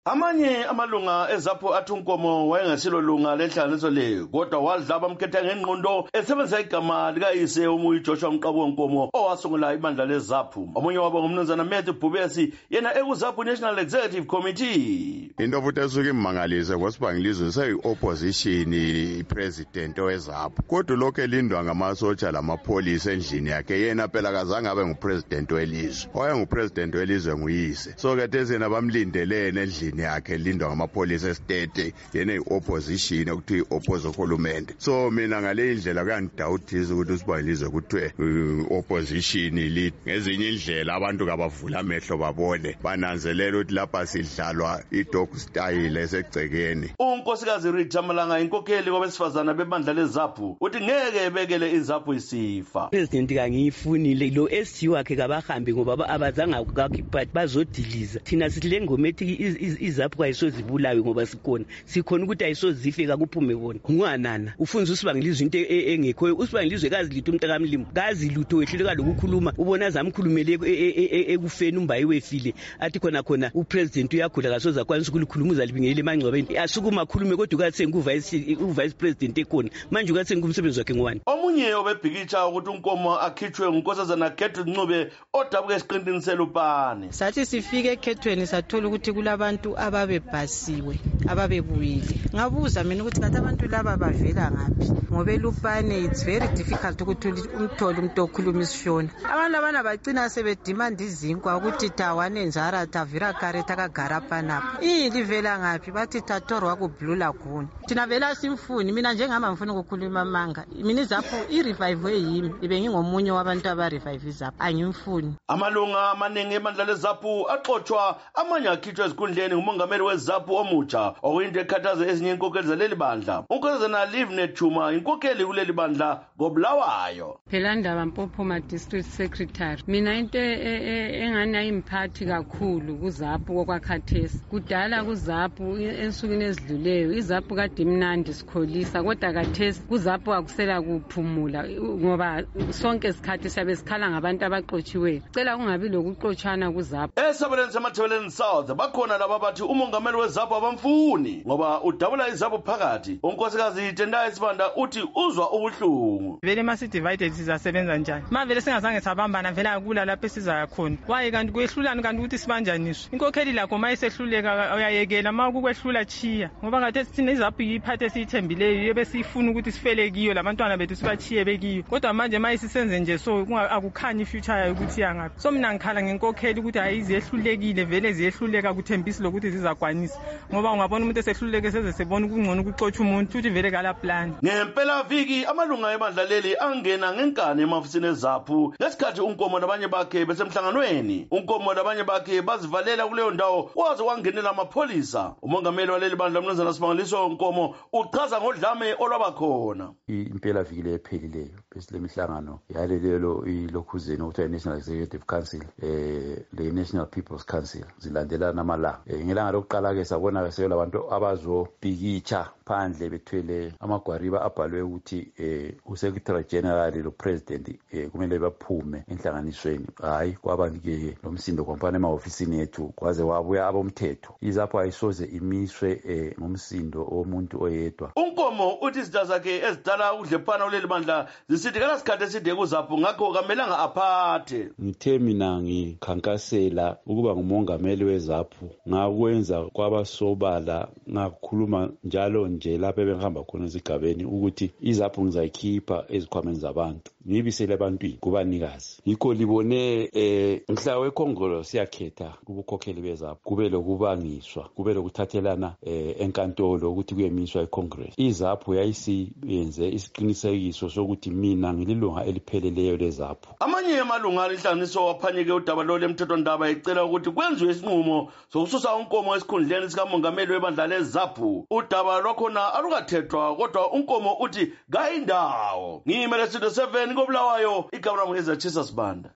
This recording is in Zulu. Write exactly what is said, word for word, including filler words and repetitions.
Amanye amalunga eZAPU athi uNkomo wayengasilo lunga lenhlanganiso le, kodwa wadla abamkhetha ngengqondo esebenzisa igama likayise uMuyi Joshua Mqabu Nkomo owasungula ibandla leZAPU. Omunye wabo ngumnumzana Matthew Bhubesi, yena ekuZAPU National Executive Committee. Into futhi esuke imangalise kwasibangilizwe seyi-opposition i-president weZAPU. Kodwa lokho elindwa ngamasotsha lamapholisa endlini yakhe, yena phela kazange abe ngupresident welizwe. Owayengupresident welizwe nguyise. So ke thezena bamlindelene endlini yakhe lindwa ngamapholisa estate, yena i-opposition okuthi oppose uhulumende. So mina ngale indlela kuyangidawuthisa ukuthi usibangilizwe kuthiwe opposition lead. Ngezinye indlela abantu kabavula amehlo babone, bananzelela ukuthi lapha sidlalwa i-dog style esegcekeni. uNkosikazi Rita Malanga, inkokheli kwabesifazana bebandla leZAPU, uthi ngeke ebekele iZAPU isifa. President kangiyifunile lo S G wakhe kabahambe ngoba abazanga kakhipha bazodiliza. Thina sithi lengoma ethi iZAPU ayisozibulawe ngoba sikhona sikhona ukuthi ayisozife kakuphume bona. Ngwanana ufunza usibangilizwe into engekho, usibangilizwe kazi lithu umntakamlimo kazi lutho wehluleka lokukhuluma, ubona zamkhulumele ekufeni umbayi wefile athi khona khona upresident uyakhula kasoza kwanisa ukukhuluma uzalibingelele emangcwabeni asukuma khulume kodwa ukathi senguvice uvice president ekhona manje ukathi sengumsebenzi wakhe ngwani. Omunye obebhikitsha ukuthi uNkomo akhitshwe ngunkosazana Gertrude Ncube odabuka esiqintini selupane. Sathi sifike ekhethweni sathola ukuthi kulabantu ababebhasiwe ababebuyile. Ngabuza mina ukuthi kanti abantu laba bavela ngaphi ngoba elupane it's very difficult ukuthi umthole umuntu okhuluma isishona. Abantu labana bagcina sebedimanda izinkwa ukuthi tawane njara tavira kareta kagara panapha. Ilivela ngaphi bathi tatorwa kublula khona. Thina vela simfuni mina njengama mfuna ukukhuluma manga. Mina iZAPU i-revive yimi ibe ngingomunye wabantu aba-revive iZAPU angimfuni. Amalunga amaningi ebandla leZAPU axoxwa, amanye akhitshwa ezikhundleni ngumongameli weZAPU omutsha okuyinto ekhathaza ezinye inkokheli zaleli bandla. uNkosazana Livenet Chuma, inkokheli kuleli bandla koBulawayo. Phela Ndaba Mpophoma District Secretary, mina into engani ayimphathi kakhulu kuZAPU okwakhathesi. Kudala kuZAPU ensukwini ezidluleyo iZAPU kade imnandi sikholisa, kodwa khathesi kuZAPU akusela kuphumula ngoba sonke isikhathi siyabe sikhala ngabantu abaqotshiweyo. Cela kungabi lokuxotshana kuZAPU. Esabeleni semathebeleni South bakhona laba bathi umongameli weZAPU abamfuni ngoba udabula iZAPU phakathi. uNkosikazi Tendai Sibanda uthi uzwa ubuhlungu. Vele masi divided sizasebenza njani? Mavele singazange sabambana vela kula lapho esiza khona. Waye kanti kwehlulana kanti ukuthi sibanjaniswe. Inkokheli lakho mayisehluleka uyayekela ma ukwehlula chiya. Ngoba kade sithina iZAPU yiphathe esithembileyo yebe sifuna ukuthi sifele kiyo labantwana bethu sibachiye bekiyo. Kodwa manje mayisisenze nje so akukhanyi future yayo ukuthi yangaphi. So mina ngikhala ngenkokheli ukuthi ayiziyehlulekile vele ziyehluleka kuthembisa lokuthi zizakwanisa. Ngoba ungabona umuntu esehluleke seze sebona ukungcono ukuxotsha umuntu futhi vele kala plan. Ngempela viki amalunga ebandla leli angena ngenkani emafisini eZAPU ngesikhathi uNkomo nabanye bakhe besemhlanganweni. uNkomo nabanye bakhe bazivalela kuleyo ndawo waze wangenela amapholisa. Umongameli waleli bandla umnumzana Sibangaliswe Nkomo uchaza ngodlame olwabakhona. Impela viki lephelileyo besile mihlangano yalelelo ilokhuzeni okuthiwa National Executive Council eh le National People's Council zilandelana amalanga. Ngelanga lokuqala ke sabona ke sele abantu abazobhikitsha phandle bethwele amagwariba abhalwe ukuthi eh uSecretary General lo President eh kumele baphume enhlanganisweni. Hayi kwabanike lo msindo kwamfana emaofisini ethu kwaze wabuya abomthetho. iZAPU ayisoze imiswe eh ngomsindo womuntu oyedwa. uNkomo uthi izitha zakhe ezidala udlephana kuleli bandla zisithi kala sikhathi eside kuZAPU ngakho kamelanga aphathe. Ngithe mina ngikhankasela ukuba ngumongameli weZAPU ngakwenza kwabasobala ngakhuluma njalo nje lapho bengihamba khona ezigabeni ukuthi iZAPU ngizayikhipha ezikhwameni zabantu ngibisele abantwini kubanikazi. Yikho libone eh mhla wekhongolo siyakhetha ubukhokheli beZAPU kube lokubangiswa kube lokuthathelana eh enkantolo ukuthi kuyemiswa eCongress. iZAPU yayisiyenze isiqinisekiso sokuthi mina ngililunga elipheleleyo leZAPU. Amanye amalunga alinhlanganiso waphanyeke udaba lo lemthethondaba ecela ukuthi kwenziwe isinqumo sokususa uNkomo esikhundleni sikamongameli webandla leZAPU. Udaba lwakhona alukathethwa kodwa uNkomo uthi kayindawo. Ngimele Studio seven koBulawayo, igama lami ngezatshisa Sibanda.